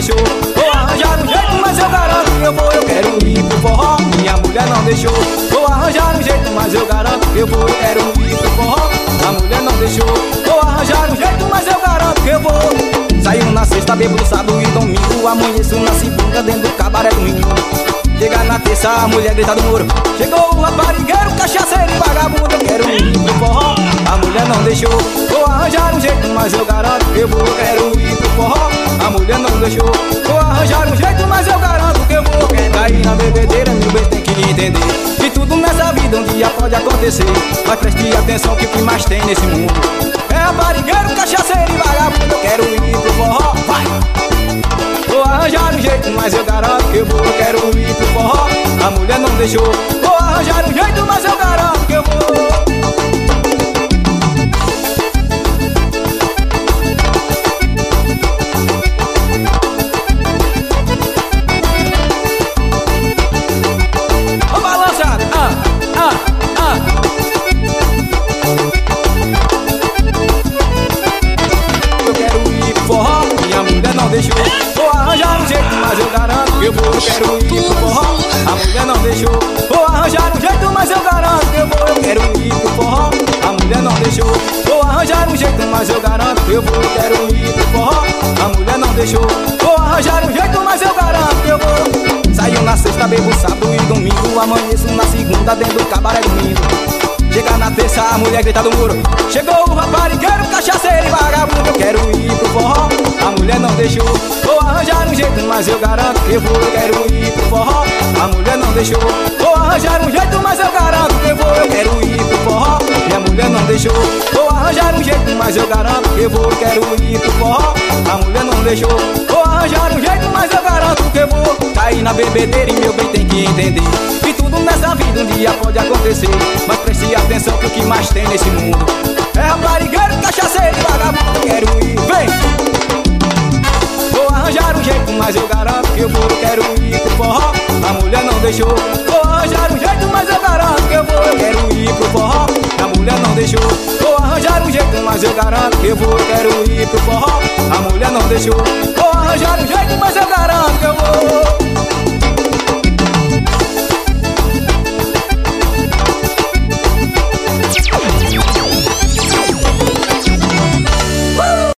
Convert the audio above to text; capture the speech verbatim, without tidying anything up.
deixou. Vou arranjar um jeito, mas eu garanto que eu vou. Eu quero ir pro forró, minha mulher não deixou. Vou arranjar um jeito, mas eu garanto que eu vou. Eu quero ir pro forró, a mulher não deixou. Vou arranjar um jeito, mas eu garanto que eu vou. Saio na sexta, bebo no sábado e domingo. Amanheço na segunda dentro do cabaré do menino. Chega na terça, a mulher grita do muro. Chegou o raparigueiro, cachaceiro e vagabundo. Eu quero ir pro forró, a mulher não deixou. Vou arranjar um jeito, mas eu garanto que eu vou. Eu quero ir pro forró, a mulher não deixou. Vou arranjar um jeito, mas eu garanto que eu vou. Quem cair na bebedeira, meu bem, tem que entender que tudo nessa vida um dia pode acontecer. Mas preste atenção que o que mais tem nesse mundo é raparigueiro, cachaceiro e vagabundo. Eu quero ir pro forró, vai! Vou arranjar um jeito, mas eu garanto que eu vou. Eu quero ir pro forró, a mulher não deixou. Vou arranjar um jeito, mas eu garanto que eu vou. Vou balançar, ah, ah, ah. Eu quero ir pro forró, minha mulher não deixou. Vou arranjar um jeito, mas eu garanto que eu vou. Eu quero ir pro forró, a mulher não deixou. Vou arranjar um jeito, mas eu garanto que eu vou. Eu quero ir pro forró, a mulher não deixou. Vou arranjar um jeito, mas eu garanto que eu vou. Eu quero ir pro forró, a mulher não deixou. Vou arranjar um jeito, mas eu garanto que eu vou. Saio na sexta, bebo sábado e domingo. Amanheço na segunda dentro do cabaré do menino. Chega na terça, a mulher grita do muro. Chegou o raparigueiro, cachaceiro e vagabundo. Eu quero ir pro forró, a mulher não deixou. Vou arranjar um jeito, mas eu garanto que eu vou. Eu quero ir pro forró, a mulher não deixou. Vou arranjar um jeito, mas eu garanto que eu vou. Eu quero ir pro forró, minha mulher não deixou. Vou arranjar um jeito, mas eu garanto que eu vou. Eu quero ir pro forró, a mulher não deixou. Vou arranjar um jeito, mas eu garanto que eu vou. Cair na bebedeira e meu bem tem que entender que tudo nessa vida um dia pode acontecer. Mas preste atenção que o que mais tem nesse mundo é raparigueiro, cachaceiro e vagabundo. Quero ir, vem! Vou arranjar um jeito, mas eu garanto que eu vou. Eu quero ir pro forró, a mulher não deixou. Vou arranjar um jeito, mas eu garanto que eu vou. Eu quero ir pro forró, a mulher não deixou. Vou arranjar um jeito, mas eu garanto que eu vou. Eu quero ir pro forró, a mulher não deixou. Vou arranjar um jeito, mas